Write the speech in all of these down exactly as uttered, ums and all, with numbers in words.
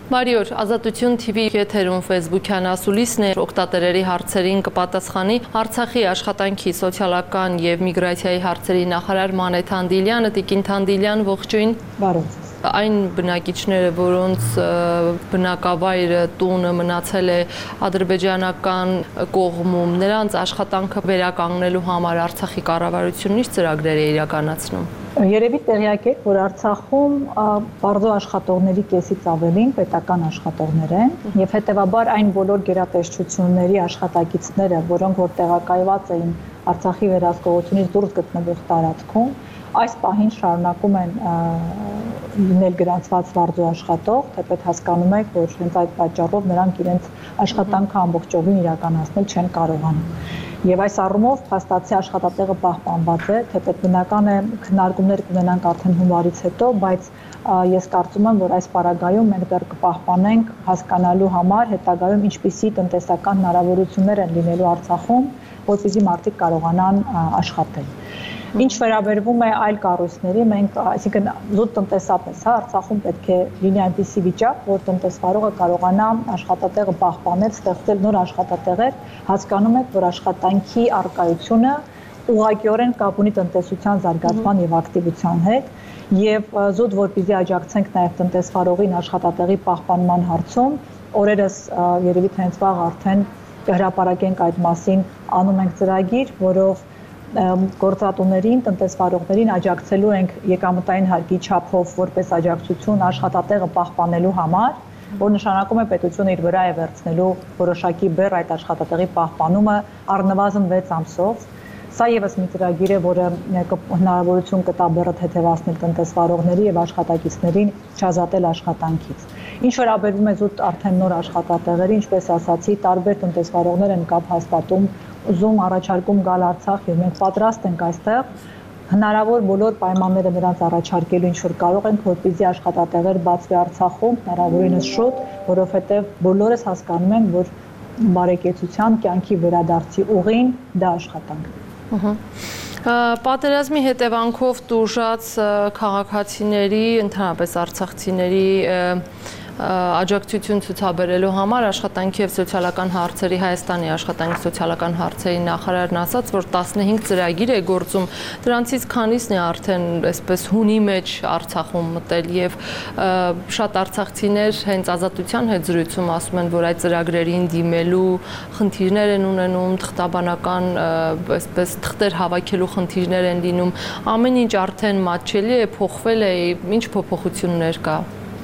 Բարի օր, Ազատություն T V եթերում Facebook-յան ասուլիսն է, օգտատերերի հարցերին կպատասխանի Արցախի աշխատանքի, սոցիալական և միգրացիայի հարցերի նախարար Մանե Թանդիլյանը։ Տիկին Թանդիլյան, ողջույն։ Բարի։ Այն բնակիչները, որոնց բնակավայրը, տունը մնացել է ադրբեջանական կողմում, նրանց աշխատանքը վերականգնելու համար Արցախի կառավարությունն ինչ ծրագրեր է իրականացնում։ Երևի տեղյակ եք, որ Արցախում բարձր աշխատողների կեսից ավելին պետական աշխատողներ են եւ հետեւաբար այն բոլոր գերատեսչությունների աշխատակիցները, որոնք որ տեղակայված էին Արցախի վերահսկողությունից դուրս գտնվող տարածքում, այս պահին շարունակում են լինել գրանցված բարձր աշխատող, թեպետ հասկանում եք, որ հենց այդ պատճառով նրանք իրենց աշխատանքը ամբողջովին իրականացնել չեն կարողանում։ Եվ այս առումով փաստացի աշխատատեղը պահպանված է, թեպետ բնական է քննարկումներ կունենանք արդեն հունվարից հետո, բայց ես կարծում եմ, որ այս պարագայում մենք դեռ կպահպանենք հասկանալու համար հետագայում ինչպիսի տնտեսական հնարավորություններ են լինելու Արցախում, որպեսզի մարդիկ կարողանան աշխատել։ Ինչ վերաբերվում է այլ կառույցների, մենք, այսինքն զուտ տնտեսապես, հա, Արցախում պետք է լինի այնպիսի վիճակ, որ տնտեսվարողը կարողանա աշխատատեղը պահպանել, ստեղծել նոր աշխատատեղեր, հասկանում եք, որ աշխատանքի առկայությունը ուղղակիորեն կապ ունի տնտեսության զարգացման եւ ակտիվության հետ, եւ զուտ որպեսզի աջակցենք նաեւ տնտեսվարողին աշխատատեղի պահպանման հարցում, օրերս երևի թե հենց վաղ արդեն կհրապարակենք այդ մասին, անում ենք ծրագիր, որով գործատուներին, տնտեսվարողներին աջակցելու ենք եկամտային հարկի չափով որպես աջակցություն աշխատատեղը պահպանելու համար, որ նշանակում է պետությունը իր վրա է վերցնելու որոշակի բեռ այդ աշխատատեղի պահպանումը առնվազն վեց ամսով։ Սա եւս մի ծրագիր է, որը հնարավորություն կտա բեռը թեթևացնել տնտեսվարողների եւ աշխատակիցներին չազատել աշխատանքից։ Ինչ վերաբերվում է զուտ արդեն նոր աշխատատեղերի, ինչպես ասացի, տարբեր տնտեսվարողներ են կապ հաստատում, ուզում առաջարկում գալ Արցախ եւ մենք պատրաստ ենք այստեղ հնարավոր բոլոր պայմանները նրանց առաջարկելու ինչ որ կարող ենք, որպեսզի աշխատատեղեր բացվի Արցախում հնարավորինս շուտ, որովհետեւ բոլորս հասկանում ենք, որ բարեկեցության կյանքի վերադարձի ուղին դա աշխատանքն է։ Պատերազմի հետևանքով տուժած քաղաքացիների, ընդհանրապես արցախցիների աջակցություն ցուցաբերելու համար աշխատանքի եւ սոցիալական հարցերի Հայաստանի աշխատանքի սոցիալական հարցերի նախարարն ասաց, որ տասնհինգ ծրագիր է գործում, դրանցից քանիսն է արդեն այսպես հունի մեջ Արցախում մտել եւ շատ արցախցիներ հենց Ազատության հետ զրույցում ասում են, որ այդ ծրագրերին դիմելու խնդիրներ են ունենում, թղթաբանական այսպես թղթեր հավաքելու խնդիրներ են լինում, ամեն ինչ արդեն մատչելի է, փոխվել է, ինչ փոփոխություններ կա։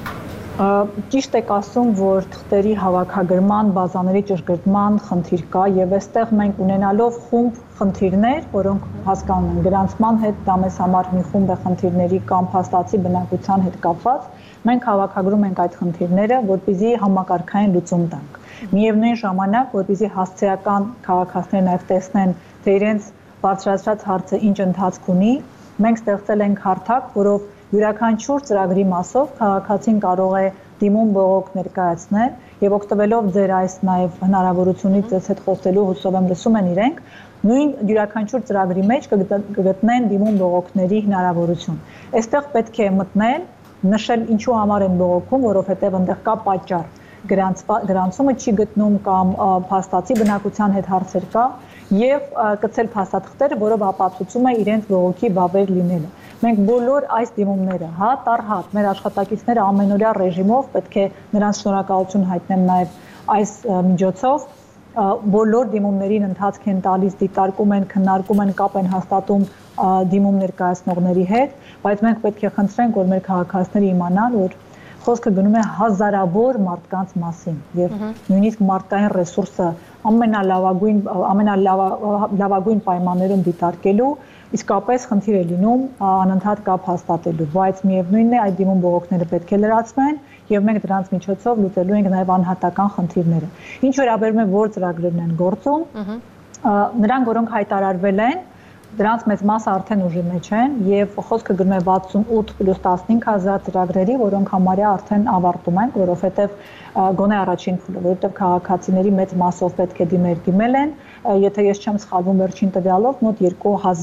Ճիշտ եք ասում, որ թղթերի հավաքագրման, բազաների ճշգրտման խնդիր կա եւ այստեղ մենք ունենալով խումբ խնդիրներ, որոնք հասկանում են գրանցման հետ դա մեզ համար մի խումբ է խնդիրների կամ փաստացի բնակության հետ կապված, մենք հավաքագրում ենք այդ խնդիրները, որպեսզի համակարգային լուծում տանք։ Միևնույն ժամանակ, որպեսզի հասցեական քաղաքացիները նաեւ տեսնեն, թե իրենց բարձրացրած հարցը ինչ ընթացք ունի, մենք ստեղծել ենք հարթակ, որով յուրաքանչյուր ծրագրի մասով քաղաքացին կարող է դիմում բողոք ներկայացնել եւ օգտվելով ձեր այս նաեւ հնարավորությունից ձեզ հետ խոսելու հուսով եմ լսում են իրենք, նույն յուրաքանչյուր ծրագրի մեջ կգտնեն դիմում բողոքների հնարավորություն։ Այստեղ պետք է մտնել, նշել ինչու համար են բողոքում, որովհետեւ այնտեղ կա պատճառ, գրանցումը չի գտնում կամ փաստացի բնակության հետ հարցեր կա եւ կցել փաստաթղթերը, որով ապացուցում է իրենց բողոքի բավեր լինելը։ Մենք բոլոր այս դիմումները, հատ առ հատ, մեր աշխատակիցները ամենօրյա ռեժիմով պետք է նրանց շնորհակալություն հայտնեմ նաև այս միջոցով, բոլոր դիմումներին ընթացք են տալիս, դիտարկում են, քննարկում են, կապ են հաստատում դիմում ներկայացնողների հետ, բայց մենք պետք է խնդրենք, որ մեր քաղաքացիները իմանան, որ խոսքը գնում է հազարավոր մարդկանց մասին եւ նույնիսկ մարդկային ռեսուրսը ամենալավագույն ամենալավագույն պայմաններում դիտարկելու իսկապես խնդիր է լինում անընդհատ կապ հաստատելու, բայց միևնույնն է այդ դիմում բողոքները պետք է լրացվեն եւ մենք դրանց միջոցով լուծելու ենք նաեւ անհատական խնդիրները։ Ինչ վերաբերում է որ ծրագրերն են գործում, նրանք որոնք հայտարարվել են, դրանց մեծ մասը արդեն ուժի մեջ են եւ խոսքը գնում է վաթսունութ պլյուս տասնհինգ հազար ծրագրերի, որոնք համարյա արդեն ավարտում են, որովհետեւ գոնե առաջին փուլը, որովհետեւ քաղաքացիների մեծ մասով պետք է դիմեր դիմել են, եթե ես չեմ սխալվում վերջին տվյալով, մոտ երկու հազար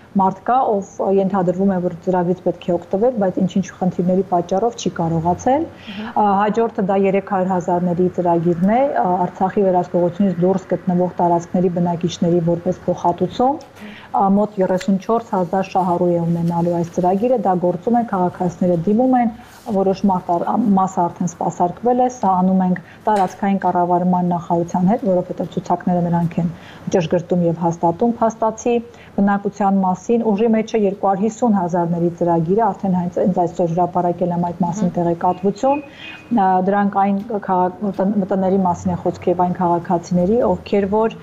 մարդ կա, ով ենթադրվում է, որ ծրագրից պետք է օգտվել, բայց ինչ-ինչ խնդիրների պատճառով չի կարողացել։ Հաջորդը դա երեք հարյուր հազարների ծրագիրն է, Արցախի վերահսկողությունից դուրս գտնվող տարածքների բնակիչների որպես փոխհատուցում, մոտ երեսունչորս հազար շահառու է ունենալու այս ծրագիրը, դա գործում է, քաղաքացիները դիմում են, որոշ մասը արդեն սպասարկվել է, սա անում ենք տարածքային կառավարման նախարարության հետ, որովհետև ցուցակները նրանք են ճշգրտում եւ հաստատում փաստացի բնակության մասին, ուժի մեջ է երկու հարյուր հիսուն հազարների ծրագիրը, արդեն հենց այսօր հրապարակել եմ այդ մասին տեղեկատվություն, դրանք այն մտների մասին է խոսք եւ այն քաղաքացիների, ովքեր որ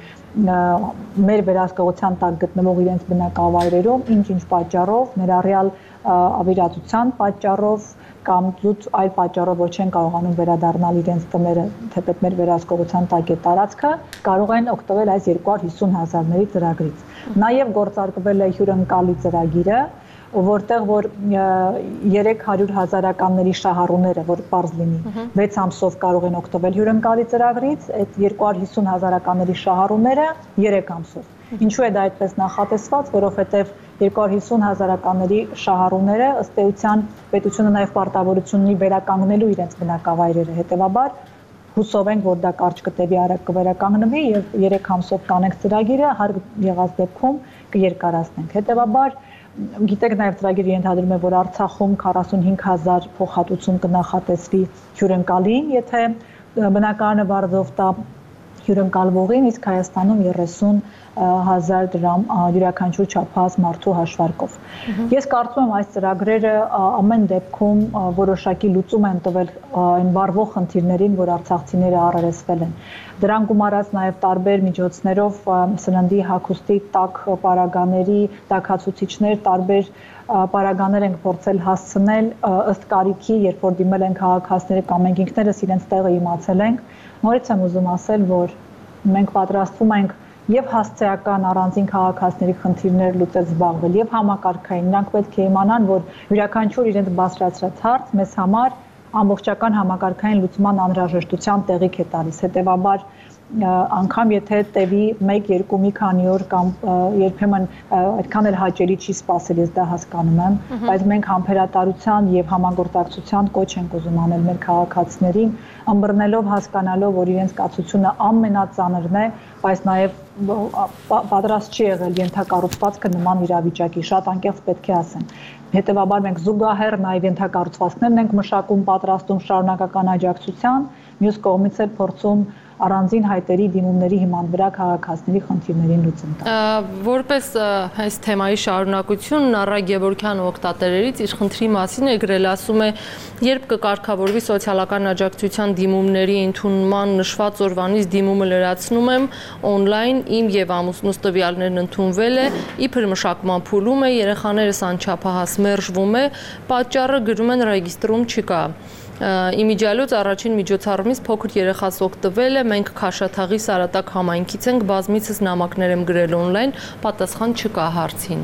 մեր վերահսկողության տակ գտնվող իրենց բնակավայրերում ինչ-ինչ պատճառով, ներառյալ ավիրատության պատճառով կամ զուտ այլ պատճառով որ չեն կարողանում վերադառնալ իրենց տները, թեպետ մեր վերահսկողության տակ է տարածքը, կարող են օգտվել այս երկու հարյուր հիսուն հազարների ծրագրից։ Նաև գործարկվել է հյուրընկալի ծրագիրը, որտեղ որ երեք հարյուր հազարականների շահառուները, որ պարզ լինի, վեց ամսով կարող են օգտվել հյուրընկալի ծրագրից, այդ երկու հարյուր հիսուն հազարականների շահառուները երեք ամսով։ Ինչու է դա այդպես նախատեսված, որովհետև երկու հարյուր հիսուն հազարականների շահառուները ըստ էության պետությունը նաև պարտավորություն ունի վերականգնելու իրենց բնակավայրերը, հետևաբար հուսով ենք, որ դա կարճ կտևի, արագ կվերականգնվի եւ երեք ամսով կանենք ծրագիրը, հարկ եղած դեպքում կերկարացնենք։ Հետևաբար գիտեք նաև ծրագիրը ենթադրում է, որ Արցախում քառասունհինգ հազար փոխհատուցում կնախատեսվի հյուրընկալին, եթե բնակարանը վարձով տա հյուրընկալվողին, իսկ Հայաստանում երեսուն հազար դրամ յուրաքանչյուր չափահաս մարդու հաշվարկով։ Ես կարծում եմ այս ծրագրերը ամեն դեպքում որոշակի լուծում են տվել այն վառվող խնդիրներին, որ արցախցիները առերեսվել են։ Դրան գումարած նաև տարբեր միջոցներով սննդի, հագուստի, տաք պարագաների, տաքացուցիչներ, տարբեր պարագաներ ենք փորձել հասցնել ըստ կարիքի, երբ որ դիմել են քաղաքացիները կամ մենք ինքներս իրենց տեղը իմացել ենք, նորից եմ ուզում ասել, որ մենք պատրաստվում ենք եւ հասցեական առանձին քաղաքացիների խնդիրներ լուծել զբաղվել եւ համակարգային, նրանք պետք է իմանան, որ յուրաքանչյուր իրենց բարձրացրած հարց մեզ համար ամբողջական համակարգային լուծման անհրաժեշտության տեղիք է տալիս, հետեւաբար անգամ եթե տևի մեկ, երկու, մի քանի օր կամ երբեմն այդքան էլ հաճելի չի սպասել, ես դա հասկանում եմ, բայց մենք համբերատարության եւ համագործակցության կոչ ենք ուզում անել մեր քաղաքացիներին, ըմբռնելով, հասկանալով, որ իրենց կացությունը ամենածանրն է, բայց նաեւ պատրաստ չի եղել ենթակառուցվածքը նման իրավիճակի, շատ անկեղծ պետք է ասեմ։ Հետևաբար մենք զուգահեռ նաեւ ենթակառուցվածքներն ենք մշակում, պատրաստում շարունակական աջակցության, մյուս կողմից էլ փորձում առանձին հայտերի դիմումների հիման վրա քաղաքացիների խնդիրներին լուծում տալ։ Որպես այս թեմայի շարունակություն Նառա Գևորգյանը օգտատերերից իր խնդրի մասին է գրել, ասում է, երբ կկարգավորվի սոցիալական աջակցության դիմումների ընդունման նշված օրվանից դիմումը լրացնում եմ օնլայն, իմ եւ ամուսնուս տվյալներն ընդունվել է, իբր մշակման փուլում է, երեխաներս անչափահաս մերժվում է, պատճառը գրում են ռեգիստրում չկա։ Իմիջիալոց առաջին միջոցառումից փոքր երեխաս օգտվել է, մենք Քաշաթաղի Սարատակ համայնքից ենք, բազմիցս նամակներ եմ գրել օնլայն, պատասխան չկա հարցին։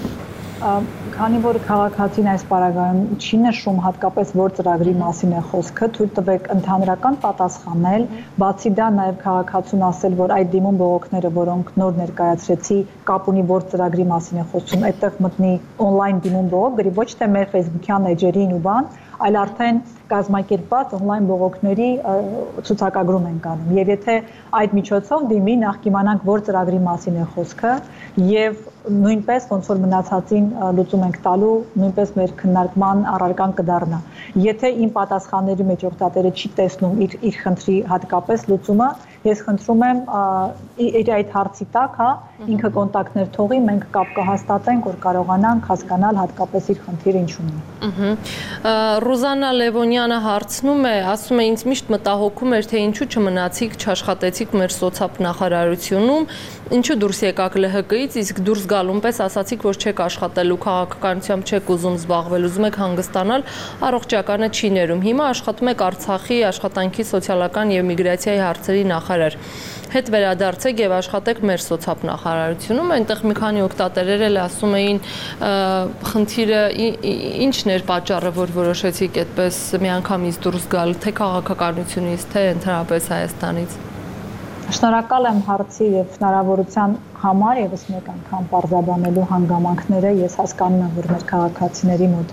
Քանի որ քաղաքացին այս պարագայում չի նշում հատկապես որ ծրագրի մասին է խոսքը, թույլ տվեք ընդհանրական պատասխանել, բացի դա նաև քաղաքացուն ասել, որ այդ դիմում բողոքները, որոնք նոր ներկայացրեցի, կապ ունի որ ծրագրի մասին է խոսում, այդտեղ մտնի օնլայն դիմում բողոք, գրի ոչ թե մեր Facebook-յան էջերին ու բան, այլ արդեն կազմակերպված օնլայն բողոքների ցուցակագրում են կանում։ Եվ եթե այդ միջոցով դիմի, նախ կիմանանք որ ծրագրի մասին է խոսքը եւ նույնպես ոնց որ մնացածին լուծում ենք տալու, նույնպես մեր քննարկման առարկան կդառնա։ Եթե իմ պատասխանների մեջ օգտատերը չի տեսնում իր իր խնդրի հատկապես լուծումը, ես խնդրում եմ իր այդ հարցի տակ, հա, ինքը կոնտակտներ թողի, մենք կապ կհաստատենք, որ կարողանանք հասկանալ հատկապես իր խնդիրը ինչու՞ն է։ Ռուզաննա Լևոնյանը հարցնում է, ասում է, ինձ միշտ մտահոգում էր, թե ինչու չմնացիք, չաշխատեցիք մեր սոցապ նախարարությունում, ինչու դուրս եկաք Լ Հ Կ-ից, իսկ դուրս գալուն պես ասացիք, որ չեք աշխատելու քաղաքականությամբ չեք ուզում զբաղվել, ուզում եք հանգստանալ, առողջականը չի ներում։ Հիմա աշխատում եք Արցախի աշխատանքի սոցիալական եւ միգրացիայի հարցերի նախարար։ Հետ վերադարձեք եւ աշխատեք մեր սոցապ նախարարությունում, այնտեղ մի քանի օգտատերեր էլ ասում էին խնդիրը ինչն էր պատճառը, որ որոշեցիք այդպես միանգամից դուրս գալ, թե քաղաքականությունից, թե ընդհանրապես Հայաստանից։ Շնորհակալ եմ հարցի եւ հնարավորության համար եւս մեկ անգամ բարձրաբանելու հանգամանքները։ Ես հասկանում եմ, որ մեր քաղաքացիների մոտ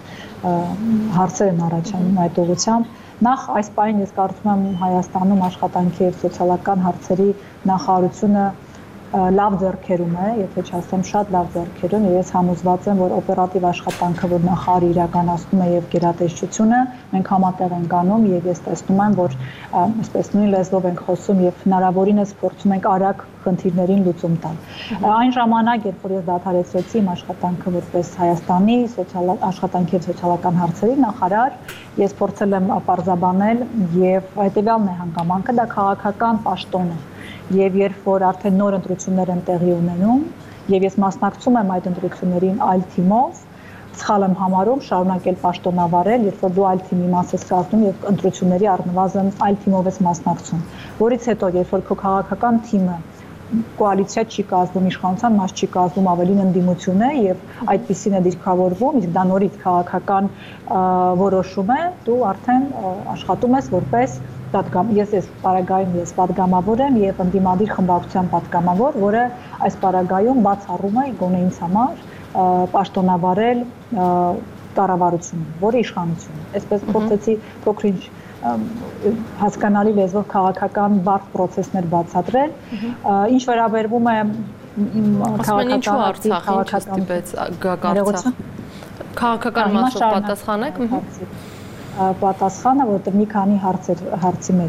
հարցեր են առաջանում այդ ուղղությամբ։ Նախ այս պահին ես կարծում եմ Հայաստանում աշխատանքի եւ սոցիալական հարցերի նախարարությունը լավ ձեռքերում է, եթե չասեմ շատ լավ ձեռքերում, եւ ես համոզված եմ, որ օպերատիվ աշխատանքը, որ նախարարը իրականացնում է եւ գերատեսչությունը, մենք համատեղ ենք անում եւ ես տեսնում եմ, որ այսպես նույն լեզվով ենք խոսում եւ հնարավորինս փորձում ենք արագ խնդիրներին լուծում տալ։ Այն ժամանակ, երբ որ ես դադարեցրեցի իմ աշխատանքը որպես Հայաստանի սոցիալ աշխատանքի եւ սոցիալական հարցերի նախարար, ես փորձել եմ պարզաբանել եւ հետեւյալն է հանգամանքը, դա քաղաքական պաշտոն է։ Եվ երբ որ արդեն նոր ընտրություններ են տեղի ունենում, եւ ես մասնակցում եմ այդ ընտրություններին այլ թիմով, սխալ եմ համարում շարունակել պաշտոնավարել, երբ որ դու այլ թիմի մաս ես կազմում եւ ընտրությունների առնվազն այլ թիմով ես մասնակցում, որից հետո երբ որ քո քաղաքական թիմը կոալիցիա չի կազմում, իշխանության մաս չի կազմում, ավելին ընդդիմություն է եւ այդպիսին է դիրքավորվում, իսկ դա նորից քաղաքական որոշում է, դու արդեն աշխատում ես որպես պատգամ, ես ես պարագայում ես պատգամավոր եմ եւ ընդդիմադիր խմբակցության պատգամավոր, որը այս պարագայում բացառում է գոնե ինձ համար պաշտոնավարել կառավարությունը, որը իշխանություն է։ Այսպես փորձեցի փոքրինչ հասկանալի լեզվով քաղաքական բարդ process-ներ բացատրել, ինչ վերաբերվում է քաղաքական Արցախին Արցախ քաղաքական մասով պատասխանեք պատասխանը, որտեղ մի քանի հարցեր հարցի մեջ։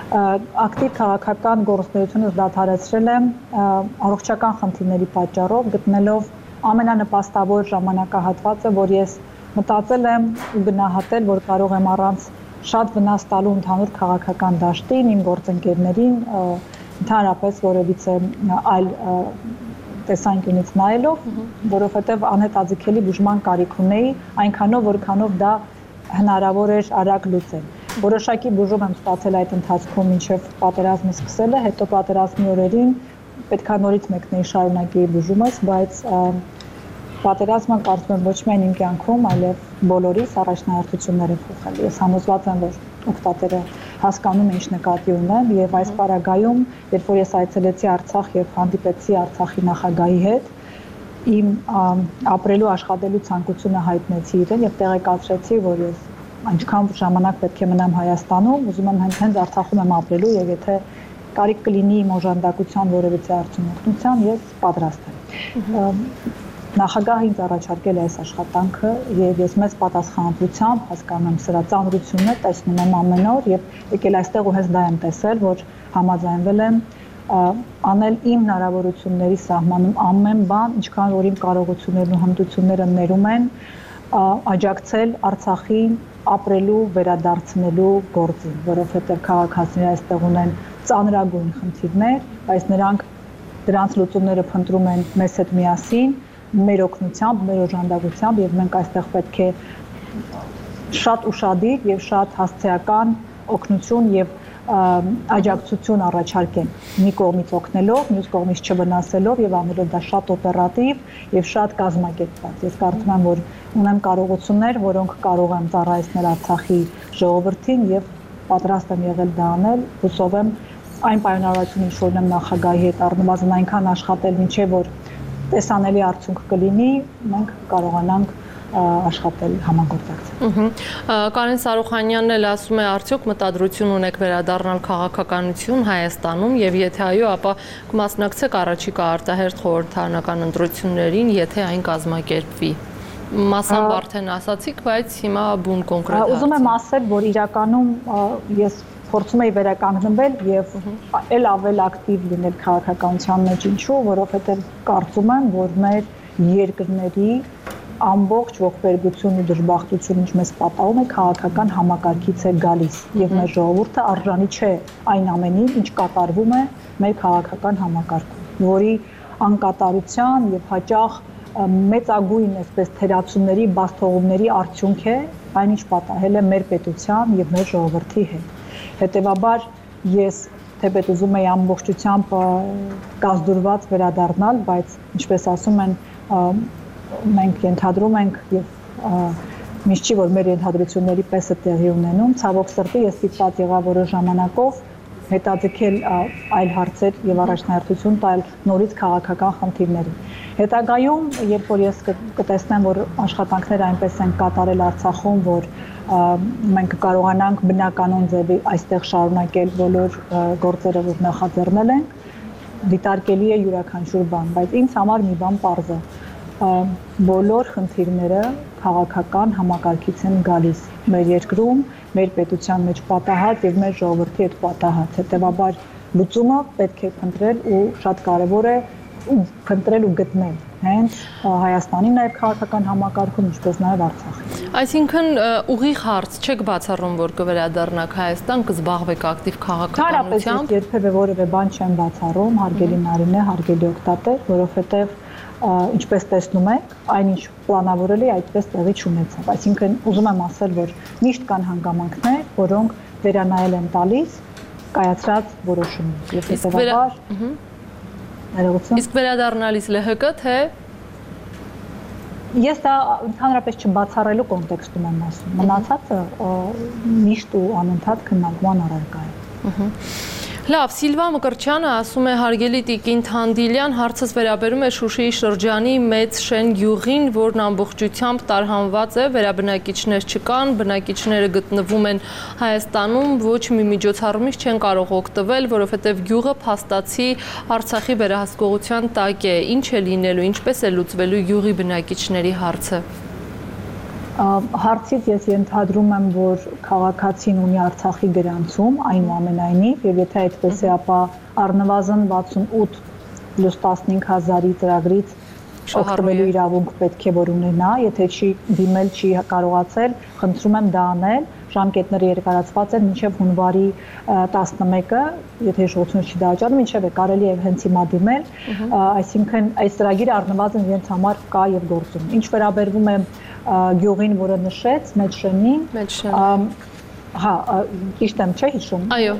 Ակտիվ քաղաքական գործունեությունը դադարեցրել եմ առողջական խնդիրների պատճառով, գտնելով ամենանպաստավոր ժամանակահատվածը, որ ես մտածել եմ ու գնահատել, որ կարող եմ առանց շատ վնաս տալու ընդհանուր քաղաքական դաշտին, իմ գործընկերներին, ընդհանրապես որևիցե այլ տեսանկյունից նայելով, որովհետև անհետաձգելի բուժման կարիք ունեի, այնքանով, որքանով դա հնարավոր էր արագ լուծել։ Որոշակի բուժում եմ ստացել այդ ընթացքում մինչև պատերազմը սկսելը, հետո պատերազմի օրերին պետքա նորից մեկնեի շարունակեի բուժումս, բայց պատերազմը կարծում եմ ոչ միայն իմ կյանքում, այլև բոլորիս առաջնահերթություններ է փոխել։ Ես համոզված եմ, որ օգտատերը հասկանում է ինչ նկատի ունեմ եւ այս պարագայում, երբ որ ես այցելեցի Արցախ եւ հանդիպեցի Արցախի նախագահի հետ, իմ ապրելու աշխատելու ցանկությունը հայտնեցի իրեն եւ տեղեկացրեցի, որ ես այնքան ժամանակ պետք է մնամ Հայաստանում, ուզում եմ հենց Արցախում եմ ապրելու եւ եթե կարիք կլինի իմ օժանդակության որևիցե արդյունքնության, ես պատրաստ եմ։ Նախագահը ինձ առաջարկել է այս աշխատանքը եւ ես մեծ պատասխանատվությամբ հասկանում եմ սրա ծանրությունը, տեսնում եմ ամեն օր եւ եկել այստեղ ու հենց դա եմ տեսել, որ համաձայնվել եմ անել իմ հնարավորությունների սահմանում ամեն բան, ինչքան որ իմ կարողություններն ու հմտությունները ներում են, աջակցել Արցախին ապրելու, վերադարձնելու գործին, որովհետև քաղաքացիները այստեղ ունեն ծանրագույն խնդիրներ, բայց նրանք դրանց լուծումները փնտրում են մեզ հետ միասին, մեր օգնությամբ, մեր օժանդակությամբ եւ մենք այստեղ պետք է շատ ուշադիր եւ շատ հասցեական օգնություն եւ աջակցություն առաջարկեն մի կողմից օգնելով, մյուս կողմից չվնասելով եւ անելով դա շատ օպերատիվ եւ շատ կազմակերպված։ Ես կարծում եմ, որ ունեմ կարողություններ, որոնք կարող եմ ծառայեցնել Արցախի ժողովրդին եւ պատրաստ եմ եղել դա անել, հուսով եմ այն պայմանավորվածություն, ինչ որ ունեմ նախագահի հետ առնվազն այնքան աշխատել, ինչեւ որ տեսանելի արդյունք կլինի, մենք կարողանանք աշխատել համագործակցել։ Կարեն Սարուխանյանն էլ ասում է, արդյոք մտադրություն ունեք վերադառնալ քաղաքականություն Հայաստանում եւ եթե այո, ապա կմասնակցեք առաջիկա արտահերթ խորհրդարանական ընտրություններին, եթե այն կազմակերպվի։ Մասամբ արդեն ասացիք, բայց հիմա բուն կոնկրետ։ Ուզում եմ ասել, որ իրականում ես փորձում եի վերականգնվել եւ այլ ավել ակտիվ լինել քաղաքականության մեջ, ինչու, որովհետեւ կարծում եմ, որ մեր երկրների ամբողջ ողբերգություն ու դժբախտություն, ինչ մեզ պատահում է, քաղաքական համակարգից է գալիս եւ մեր ժողովուրդը արժանի չէ այն ամենին, ինչ կատարվում է մեր քաղաքական համակարգում, որի անկատարության եւ հաճախ մեծագույն այսպես թերացումների, բացթողումների արդյունք է այն, ինչ պատահել է մեր պետության եւ մեր ժողովրդի հետ։ Հետևաբար ես թեպետ ուզում եի ամբողջությամբ կազդուրված վերադառնալ, բայց ինչպես ասում են, մենք ենթադրում ենք եւ միշտ չի որ մեր ենթադրությունների պես է տեղի ունենում, ցավոք սրտի ես ստիպված եղա որոշ ժամանակով հետաձգել այլ հարցեր եւ առաջնահերթություն տալ նորից քաղաքական խնդիրներին։ Հետագայում, երբ որ ես կտեսնեմ, որ աշխատանքները այնպես են կատարել Արցախում, որ մենք կարողանանք բնականon ձևի այստեղ շարունակել բոլոր գործերը, որ նախաձեռնել ենք, դիտարկելի է յուրաքանչյուր բան, բայց ինձ համար մի բան պարզ է։ Բոլոր խնդիրները քաղաքական համակարգից են գալիս մեր երկրում, մեր պետության մեջ պատահած եւ մեր ժողովրդի հետ պատահած։ Հետեւաբար լուծումը պետք է փնտրել ու շատ կարեւոր է փնտրել ու գտնել հենց Հայաստանի նաև քաղաքական համակարգում, ինչպես նաև Արցախի։ Այսինքն ուղիղ հարց չեք բացառում, որ կվերադառնաք Հայաստան, կզբաղվեք ակտիվ քաղաքականությամբ։ Հարաբերական երբևէ որևէ բան չեմ բացառում, հարգելի Նարինե, հարգելի օգտատեր, որովհետև ինչպես տեսնում եք, այնինչ պլանավորել է այդպես տեղի չունեցավ։ Այսինքն ուզում եմ ասել, որ միշտ կան հանգամանքներ, որոնք վերանայել են տալիս կայացրած որոշումներ։ Եվ հետևաբար Իսկ վերադառնալիս ԼՀԿ թե Ես դա ընդհանրապես չբացառելու կոնտեքստում եմ ասում։ Մնացածը միշտ ու անընդհատ քննարկման առարկա է։ Լավ, Սիլվա Մկրտչյանը ասում է հարգելի Տիկին Թանդիլյան, հարցս վերաբերում է Շուշիի շրջանի մեծ շեն գյուղին, որն ամբողջությամբ տարհանված է, վերաբնակիչներ չկան, բնակիչները գտնվում են Հայաստանում, ոչ մի միջոցառումից չեն կարող օգտվել, որովհետև գյուղը փաստացի Արցախի վերահսկողության տակ է։ Ինչ է լինելու, ինչպես է լուծվելու գյուղի բնակիչների հարցը։ Հարցից ես ենթադրում եմ, որ քաղաքացին ունի Արցախի գրանցում, այնուամենայնիվ, եւ եթե այդպես է, ապա առնվազն վաթսունութ պլյուս տասնհինգ հազարի ծրագրից օգտվելու իրավունք պետք է որ ունենա, եթե չի դիմել, չի կարողացել, խնդրում եմ դա անել, ժամկետները երկարացված են մինչև հունվարի տասնմեկը, եթե հիշողությունը չի դաջանում, ինչև է կարելի է հենց հիմա դիմել, այսինքն այս ծրագիրը առնվազն իրենց համար կա եւ գործում։ Ինչ վերաբերվում է գյուղին, որը նշեց, մեծ շենին, հա, ճիշտ եմ, չէ՞ հիշում։ Այո։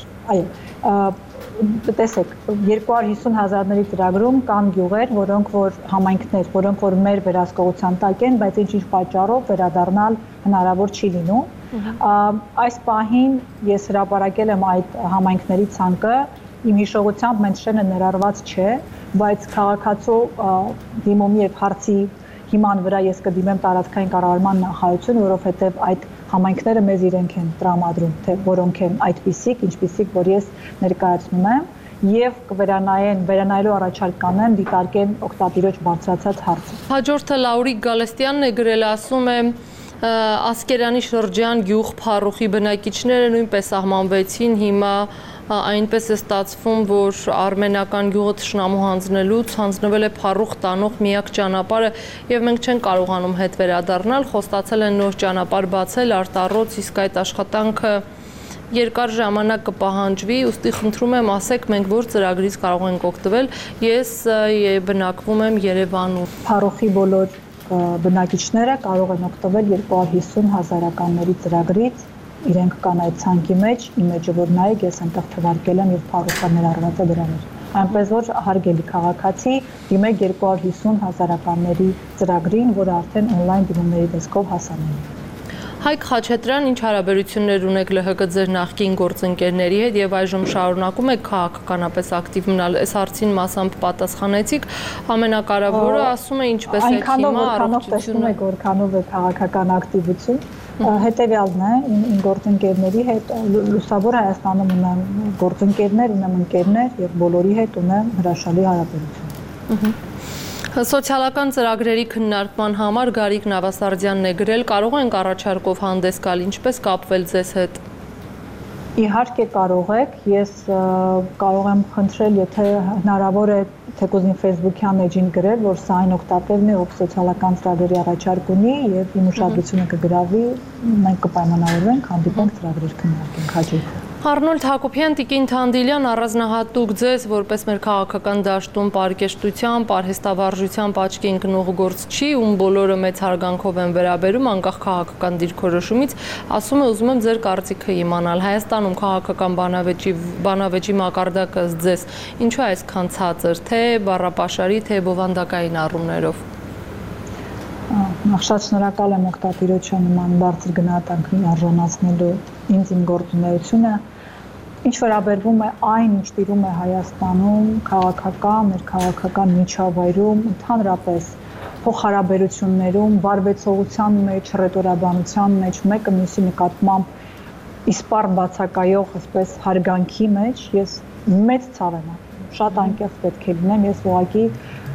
Այո։ Տեսեք, երկու հարյուր հիսուն հազարների ծրագրում կան գյուղեր, որոնք որ համայնքներ, որոնք որ մեր վերահսկողության տակ են, բայց ինչ-ինչ պատճառով վերադառնալ հնարավոր չի լինում։ Այս պահին ես հրապարակել եմ այդ համայնքների ցանկը, իմ հիշողությամբ Մեծշենը ներառված չէ, բայց քաղաքացու դիմումի եւ հարցի հիման վրա ես կդիմեմ տարածքային կառավարման նախարարություն, որովհետև այդ համայնքները մեզ իրենք են տրամադրում, թե որոնք են այդպիսիք, ինչպիսիք, որ ես ներկայացնում եմ, եւ կվերանայեն, վերանայելու առաջարկ կանեն, դիտարկեն օգտատիրոջ բարձրացած հարցը։ Հաջորդը Լաուրիկ Գալստյանն է գրել, ասում է Ասկերանի շրջան գյուղ Փառուխի բնակիչները նույնպես սահմանվեցին, հիմա այնպես է ստացվում, որ արմենական գյուղը թշնամու հանձնելուց հանձնվել է Փառուխ տանող միակ ճանապարհը եւ մենք չենք կարողանում հետ վերադառնալ, խոստացել են նոր ճանապարհ բացել արտառոց, իսկ այդ աշխատանքը երկար ժամանակ կպահանջվի, ուստի խնդրում եմ ասեք մենք որ ծրագրից կարող ենք օգտվել, ես բնակվում եմ Երևանում։ Փառուխի բոլոր բնակիչները կարող են օգտվել երկու հարյուր հիսուն հազարականների ծրագրից, իրենք կան այդ ցանկի մեջ, իմեջը որ նայեք, ես այնտեղ թվարկել եմ եւ Փառուխը ներառված է դրա մեջ։ Այնպես որ հարգելի քաղաքացի, դիմեք երկու հարյուր հիսուն հազարականների ծրագրին, որը արդեն on-line դիմումների տեսքով հասանելի է։ Հայկ Խաչատրյան, ինչ հարաբերություններ ունեք ԼՀԿ ձեր նախկին գործընկերների հետ եւ այժմ շարունակում եք քաղաքականապես ակտիվ մնալ։ Այս հարցին մասամբ պատասխանեցիք, ամենակարևորը ասում է ինչպես է հիմա առողջությունը։ Որքանով է քաղաքական ակտիվություն, հետեւյալն է իմ գործընկերների հետ, լուսավոր Հայաստանում ունեմ գործընկերներ, ունեմ ընկերներ եւ բոլորի հետ ունեմ հրաշալի հարաբերություն։ Սոցիալական ծրագրերի քննարկման համար Գարիկ Նավասարդյանն է գրել, կարող ենք առաջարկով հանդես գալ, ինչպես կապվել ձեզ հետ։ Իհարկե կարող եք, ես կարող եմ խնդրել, եթե հնարավոր է թեկուզ իմ Facebook-յան էջին գրել, որ սա այն օգտատերն է, ով սոցիալական ծրագրերի առաջարկ ունի եւ իմ ուշադրությունը կգրավի, մենք կպայմանավորվենք, հանդիպենք ծրագրեր քննարկենք հաջորդը։ Արնոլդ Հակոբյան, Տիկին Թանդիլյան, առանձնահատուկ ձեզ, որպես մեր քաղաքական դաշտում պարկեշտության, պարհեստավարժության աչքի ընկնող գործ չի, ում բոլորը մեծ հարգանքով են վերաբերում, անկախ քաղաքական դիրքորոշումից, ասում է ուզում եմ ձեր կարծիքը իմանալ, Հայաստանում քաղաքական բանավեճի, բանավեճի մակարդակը ձեզ ինչու է այսքան ցածր, թե բառապաշարի, թե բովանդակային առումներով։ Նախ շատ շնորհակալ եմ օգտատիրոջը նման բարձր գնահատանքին արժանացնելու ինձ իմ գործունեությունը։ Ինչ վերաբերվում է այն, ինչ տիրում է Հայաստանում, քաղաքական, ներքաղաքական միջավայրում, ընդհանրապես փոխհարաբերություններում, վարվեցողության մեջ, ռետորաբանության մեջ, մեկը մյուսի նկատմամբ իսպառ բացակայող, այսպես հարգանքի մեջ, ես մեծ ցավ եմ ապրում, շատ անկեղծ պետք է լինեմ, ես ուղղակի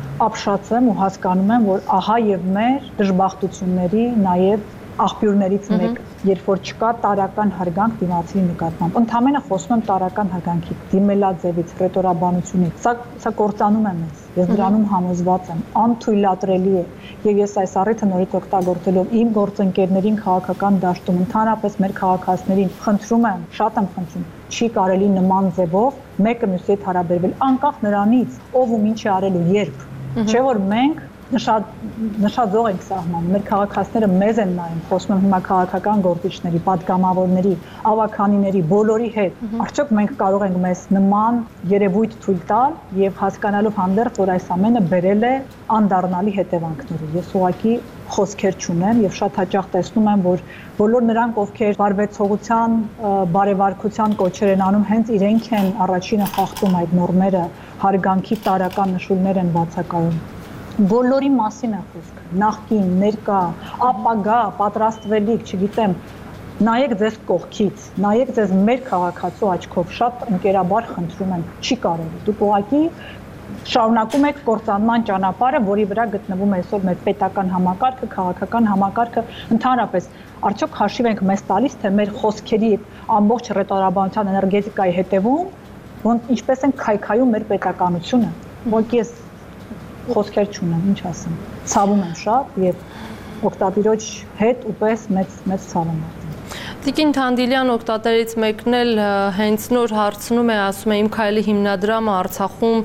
ապշած եմ ու հասկանում եմ, որ ահա եւ մեր դժբախտությունների նաեւ աղբյուրներից մեկը, երբ որ չկա տարական հարգանք դիմացի նկատմամբ։ Ընդհանրապես խոսում եմ տարական հարգանքի, դիմելաձևից, ռետորաբանությունից։ Սա սա կործանում է մեզ։ Ես դրանում համոզված եմ, անթույլատրելի է։ Եվ ես այս առիթը նորից օգտագործելով իմ գործընկերներին քաղաքական դաշտում, ընդհանրապես մեր քաղաքացիներին խնդրում եմ, շատ եմ խնդրում, չի կարելի նման ձևով մեկը մյուսի հետ հարաբերվել, անկախ նրանից, ով ու ինչ է արել ու երբ։ Չէ՞ որ մենք նշած նշածող ենք սահմանում, մեր քաղաքացիները մեզ են նայում, խոսում եմ հիմա քաղաքական գործիչների, պատգամավորների, ավականիների, բոլորի հետ։ Արդյոք մենք կարող ենք մեզ նման երևույթ թույլ տալ եւ հասկանալով հանդերձ, որ այս ամենը բերել է անդառնալի հետևանքների։ Ես ուղղակի խոսքեր չունեմ եւ շատ հաճախ տեսնում եմ, որ բոլոր նրանք, ովքեր բարվեցողության, բարեվարկության կոչեր են անում, հենց իրենք են առաջինը խախտում այդ նորմերը, հարգանքի տարական նշույլներ են բացակայում։ Բոլորի մասին է խոսքը, նախկին, ներկա, ապագա, պատրաստվելիք, չգիտեմ, նայեք ձեզ կողքից, նայեք ձեզ մեր քաղաքացու աչքով, շատ ընկերաբար խնդրում եմ, չի կարելի։ Դուք ուղղակի շարունակում եք կործանման ճանապարհը, որի վրա գտնվում է այսօր մեր պետական համակարգը, քաղաքական համակարգը, ընդհանրապես արդյոք հաշիվ ենք մեզ տալիս, թե մեր խոսքերի ամբողջ ռետորաբանության էներգետիկայի հետևում, ոնց ինչպես են քայքայում մեր պետականությունը։ Ոք ես խոսքեր չունեմ, ինչ ասեմ։ Ցավում եմ շատ եւ օգտատիրոջ հետ ուպես մեծ մեծ ցավ եմ ապրում։ Տիկին Թանդիլյան օգտատերից մեկն էլ հենց նոր հարցնում է, ասում է իմ քայլի հիմնադրամը Արցախում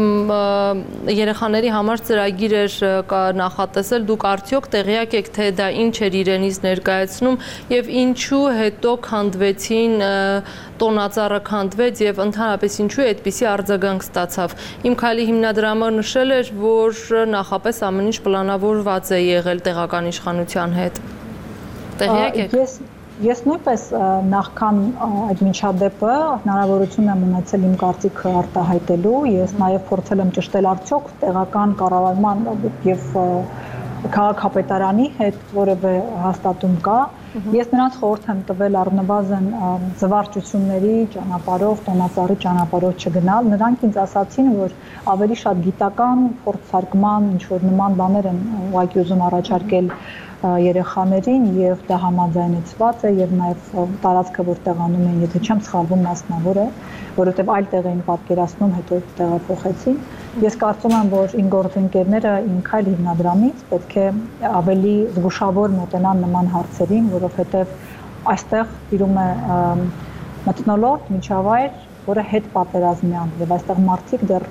երեխաների համար ծրագիր էր նախատեսել, դուք արդյոք տեղյակ եք, թե դա ինչ էր իրենից ներկայացնում եւ ինչու հետո քանդվեցին տոնածառը քանդվեց եւ ընդհանրապես ինչու այդպիսի արձագանք ստացավ։ Իմ քայլի հիմնադրամը նշել էր, որ նախապես ամեն ինչ պլանավորված է եղել տեղական իշխանության հետ։ Տեղյակ եք։ Ես Ես նույնպես նախքան այդ միջադեպը հնարավորություն եմ ունեցել իմ կարծիքը արտահայտելու, ես նաև փորձել եմ ճշտել արդյոք տեղական կառավարման եւ քաղաքապետարանի հետ որևէ հաստատում կա։ Ես նրանց խորհուրդ եմ տվել առնվազն զվարճությունների ճանապարհով, տոնածառի ճանապարհով չգնալ։ Նրանք ինձ ասացին, որ ավելի շատ գիտական փորձարկման ինչ որ նման բաներ են ուղղակի ուզում առաջարկել երեխաներին եւ դա համաձայնեցված է եւ նաեւ տարածքը որտեղ անում են, եթե չեմ սխալվում, մասնավոր է, որովհետեւ այլ տեղ էին պատկերացնում, հետո տեղափոխեցին։ Ես կարծում եմ, որ իմ գործընկերները իմ քայլ հիմնադրամից պետք է ավելի զգուշավոր մոտենան նման հարցերին, որովհետեւ այստեղ տիրում է մթնոլորտ, միջավայր, որը հետ պատերազմյան եւ այստեղ մարդիկ դեռ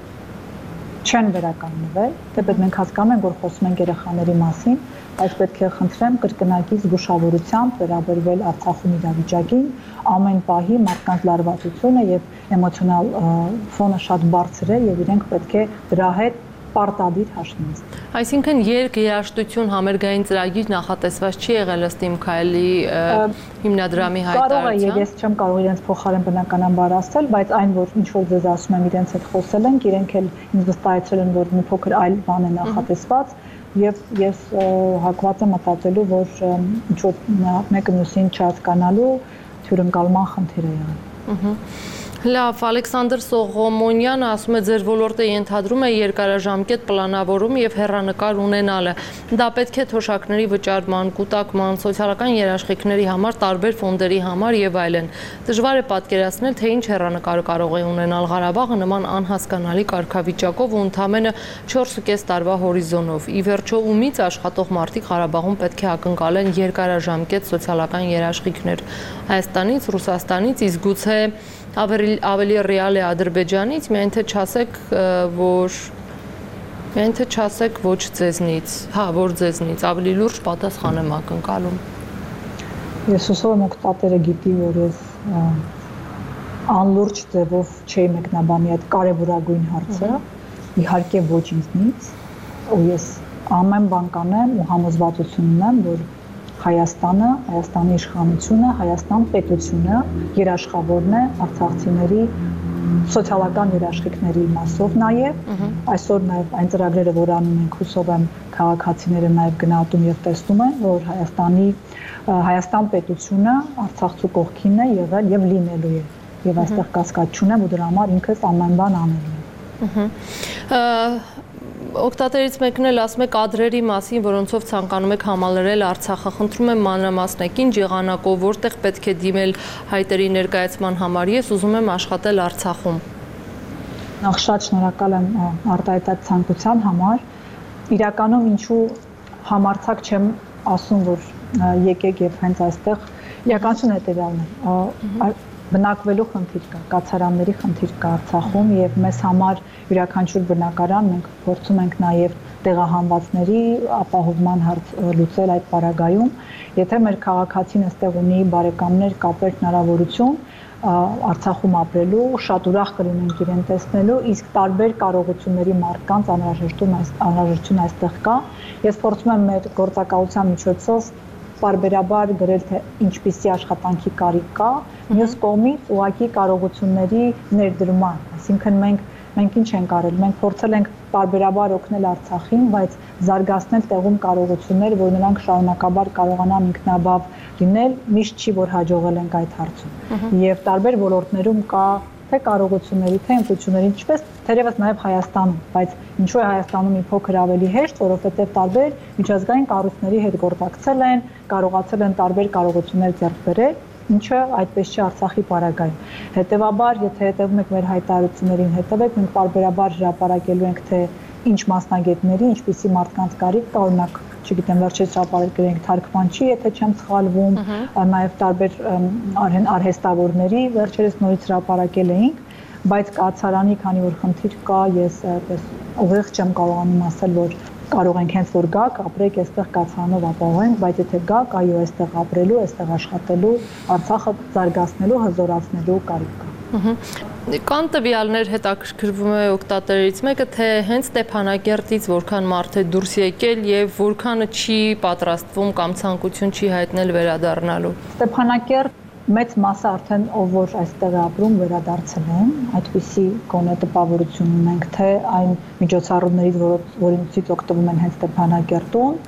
չեն վերականգնվել, թեպետ մենք հասկանում ենք, որ խոսում ենք երեխաների մասին, բայց պետք է խնդրեմ կրկնակի զգուշավորությամբ վերաբերվել Արցախում իրավիճակին, ամեն պահի մարդկանց լարվածությունը եւ էմոցիոնալ ֆոնը շատ բարձր է եւ իրենք պետք է դրա հետ պարտադիր հաշվի։ Այսինքն երգերաշտություն համերգային ծրագիր նախատեսված չի եղել ըստ իմ քայլի հիմնադրամի հայտարարության։ Կարող է, եւ ես չեմ կարող իրենց փոխարեն բնականաբար ասել, բայց այն որ ինչ որ ձեզ ասում եմ իրենց հետ խոսել ենք, իրենք էլ ինձ վստահեցրել են, որ մի փոքր այլ բան է նախատեսված եւ ես հակված եմ մտածելու, որ ինչ որ մեկը մյուսին չհասկանալու թյուրընկալման խնդիր է եղել։ Լավ, Ալեքսանդր Սողոմոնյանը ասում է, ձեր ոլորտը ենթադրում է երկարաժամկետ պլանավորում եւ հեռանկար ունենալը։ Դա պետք է թոշակների վճարման, կուտակման, սոցիալական երաշխիքների համար, տարբեր ֆոնդերի համար եւ այլն։ Դժվար է պատկերացնել, թե ինչ հեռանկարը կարող է ունենալ Ղարաբաղը նման անհասկանալի կարգավիճակով ու ընդամենը չորս տարվա հորիզոնով։ Ի վերջո ումից աշխատող մարդիկ Ղարաբաղում պետք է ակնկալեն երկարաժամկետ սոցիալական երաշխիքներ Հայաստանից, Ռուսաստանից, իսկ գուցե ավելի ավելի ռեալ է Ադրբեջանից, միայն թե չասեք, որ միայն թե չասեք ոչ ձեզնից, հա, որ ձեզնից, ավելի լուրջ պատասխան եմ ակնկալում։ Ես հուսով եմ օգտատերը գիտի, որ ես անլուրջ ձևով չէի մեկնաբանի այդ կարևորագույն հարցը, իհարկե ոչ ինձնից, ու ես ամեն բան կանեմ ու համոզվածություն ունեմ, որ Հայաստանը, Հայաստանի իշխանությունը, Հայաստան պետությունը երաշխավորն է արցախցիների սոցիալական երաշխիքների մասով նաև այսօր նաև այն ծրագրերը, որ անում ենք, հուսով եմ քաղաքացիները նաև գնահատում եւ տեսնում են, որ Հայաստանի Հայաստան պետությունը Արցախցու կողքին է եղել եւ լինելու է եւ այստեղ կասկած չունեմ ու դրա համար ինքս ամեն բան անելու եմ։ Օգտատերից մեկն էլ ասում է կադրերի մասին, որոնցով ցանկանում եք համալրել Արցախը, խնդրում եմ մանրամասնեք, ինչ եղանակով, որտեղ պետք է դիմել հայտերի ներկայացման համար, ես ուզում եմ աշխատել Արցախում։ Նախ շատ շնորհակալ եմ արտահայտած ցանկության համար։ Իրականում ինչու համարձակ չեմ ասում, որ եկեք եւ հենց այստեղ իրականություն հետեւյալն է։ Բնակվելու խնդիր կա, կացարանների խնդիր կա Արցախում եւ մեզ համար յուրաքանչյուր բնակարան մենք փորձում ենք նաեւ տեղահանվածների ապահովման հարց լուծել այդ պարագայում, եթե մեր քաղաքացին այստեղ ունի բարեկամներ, կապեր, հնարավորություն Արցախում ապրելու, շատ ուրախ կլինենք իրեն տեսնելու, իսկ տարբեր կարողությունների մարդկանց անհրաժեշտություն այստեղ կա։ Ես փորձում եմ մեր գործակալության միջոցով պարբերաբար գրել, թե ինչպիսի աշխատանքի կարիք կա, մյուս կողմից ուղղակի կարողությունների ներդրման, այսինքն մենք մենք ինչ ենք արել, մենք փորձել ենք պարբերաբար օգնել Արցախին, բայց զարգացնել տեղում կարողություններ, որ նրանք շարունակաբար կարողանան ինքնաբավ լինել, միշտ չի որ հաջողել ենք այդ հարցում։ Եվ տարբեր ոլորտներում կա թե կարողությունների, թե ընտրությունների, ինչպես թերևս նաև Հայաստանում, բայց ինչու է Հայաստանում մի փոքր ավելի հեշտ, որովհետև տարբեր միջազգային կառույցների հետ գործակցել են, կարողացել են տարբեր կարողություններ ձեռք բերել, ինչը այդպես չի Արցախի պարագայում։ Հետևաբար, եթե հետևում եք մեր հայտարարություններին, հետևեք, մենք պարբերաբար հրապարակելու ենք, թե ինչ մասնագետների, ինչպիսի մարդկանց կարիք կա, օրինակ, չգիտեմ, վերջերս հրապարակել ենք թարգմանչի, եթե չեմ սխալվում, նաև տարբեր արհեստավորների վերջերս նորից հրապարակել էինք, բայց կացարանի, քանի որ խնդիր կա, ես ուղիղ չեմ կարողանում ասել, որ կարող ենք հենց որ գաք, ապրեք այստեղ կացարանով ապահովենք, բայց եթե գաք, այո, այստեղ ապրելու, այստեղ աշխատելու, Արցախը զարգացնելու, հզորացնելու կարիք կա։ Կան տվյալներ, հետաքրքրվում է օգտատերից մեկը, թե հենց Ստեփանակերտից որքան մարդ է դուրս եկել եւ որքանը չի պատրաստվում կամ ցանկություն չի հայտնել վերադառնալու։ Ստեփանակերտ մեծ մասը արդեն ով որ այստեղ է ապրում վերադարձել են, այդպիսի գոնե տպավորություն ունենք, թե այն միջոցառումներից, որոնցից օգտվում են հենց Ստեփանակերտում,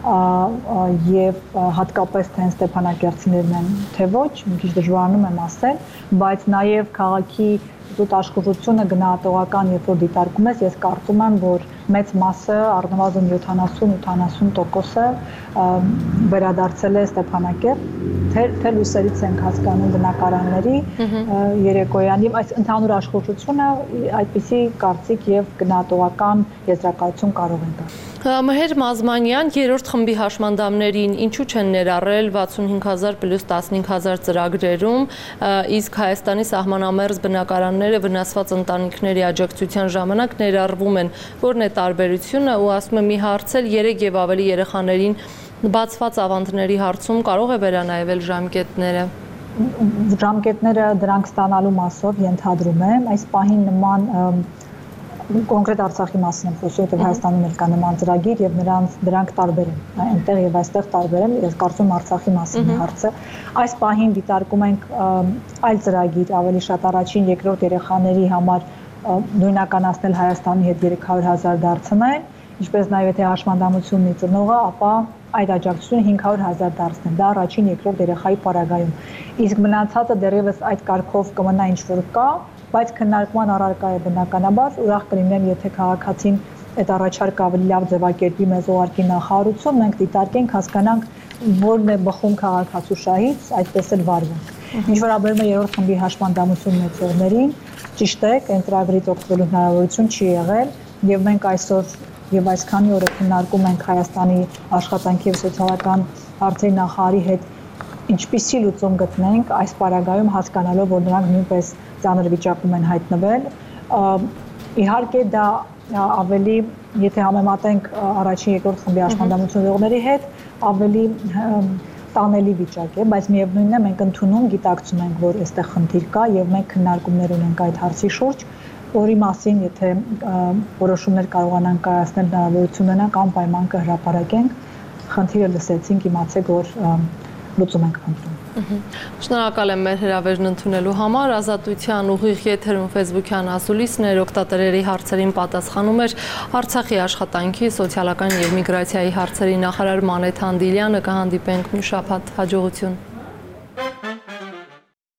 եւ հատկապես թե հենց Ստեփանակերտցիներն են, թե ոչ, մի քիչ դժվարանում եմ ասել, բայց նաեւ քաղաքի դուտ աշխուժությունը գնահատողական երբ որ դիտարկում ես, ես կարծում եմ, որ մեծ մասը առնվազն յոթանասուն ութանասուն տոկոսը վերադարձել է Ստեփանակերտ, թե լույսերից ենք հասկանում բնակարանների երեկոյան եւ այս ընդհանուր աշխուժությունը այդպիսի կարծիք եւ գնահատողական եզրակացություն կարող են տալ։ Մհեր Մազմանյան, երրորդ խմբի հաշմանդամներին ինչու չեն ներառել վաթսունհինգ հազար պլյուս տասնհինգ հազար ծրագրերում, իսկ Հայաստանի սահմանամերձ բնակարանները վնասված ընտանիքների աջակցության ժամանակ ներառվում են, որն է տարբերությունը, ու ասում եմ մի հարցել երեք եւ ավելի երեխաներին բացված ավանդների հարցում կարող է վերանայվել ժամկետները։ Ժամկետները դրանք ստանալու մասով ենթադրում եմ, այս պահին նման կոնկրետ Արցախի մասին եմ խոսում, որտեղ Հայաստանում էլ կա նման ծրագիր եւ նրանց դրանք տարբեր են, այնտեղ եւ այստեղ տարբեր են, ես կարծում Արցախի մասին է հարցը։ Այս պահին դիտարկում ենք այլ ծրագիր, ավելի շատ առաջին, երկրորդ երեխաների համար նույնականացնել Հայաստանի հետ երեք հարյուր հազար դարձնել, ինչպես նաեւ եթե հաշմանդամությունն ի ծնողը, ապա այդ աջակցությունը հինգ հարյուր հազար դարձնել, դա առաջին, երկրորդ երեխայի պարագայում։ Իսկ մնացածը դեռևս այդ կարգով կմնա ինչ որ կա, բայց քննարկման առարկա է բնականաբար, ուրախ կլինեմ, եթե քաղաքացին այդ առաջարկը ավելի լավ ձևակերպի մեզ ուղարկի նախարարություն, մենք դիտարկենք, հասկանանք, որն է բխում քաղաքացու շահից, այդպես էլ վարվենք։ Ինչ որ ապրում է երրորդ խմբի հաշմանդամություն ունեցողներին, ճիշտ է, այն ծրագրից օգտվելու հնարավորություն չի եղել, եւ մենք այսօր եւ այսքանի օրը քննարկում ենք Հայաստանի աշխատանքի եւ սոցիալական հարցերի նախարարի հետ ինչպիսի լուծում գտնենք այս պարագայում, հասկանալով, որ նրանք նույնպես ծանր վիճակում են հայտնվել։ Իհարկե դա ավելի, եթե համեմատենք առաջին երկրորդ խմբի հաշմանդամություն ունեցողների հետ, ավելի տանելի վիճակ է, բայց միևնույնն է մենք ընդունում, գիտակցում ենք, որ այստեղ խնդիր կա եւ մենք քննարկումներ ունենք այդ հարցի շուրջ, որի մասին եթե որոշումներ կարողանանք կայացնել, հնարավորություն ունենանք, անպայման կհրապարակենք խնդիրը լսեցինք, իմացեք, որ լուծում ենք փնտրում։ Շնորհակալ եմ մեր հրավերն ընդունելու համար։ Ազատության ուղիղ եթերում Facebook-յան ասուլիսներ օգտատերերի հարցերին պատասխանում էր Արցախի աշխատանքի, սոցիալական եւ միգրացիայի հարցերի նախարար Մանեթ Հանդիլյանը։ Կհանդիպենք մյուս շաբաթ, հաջողություն։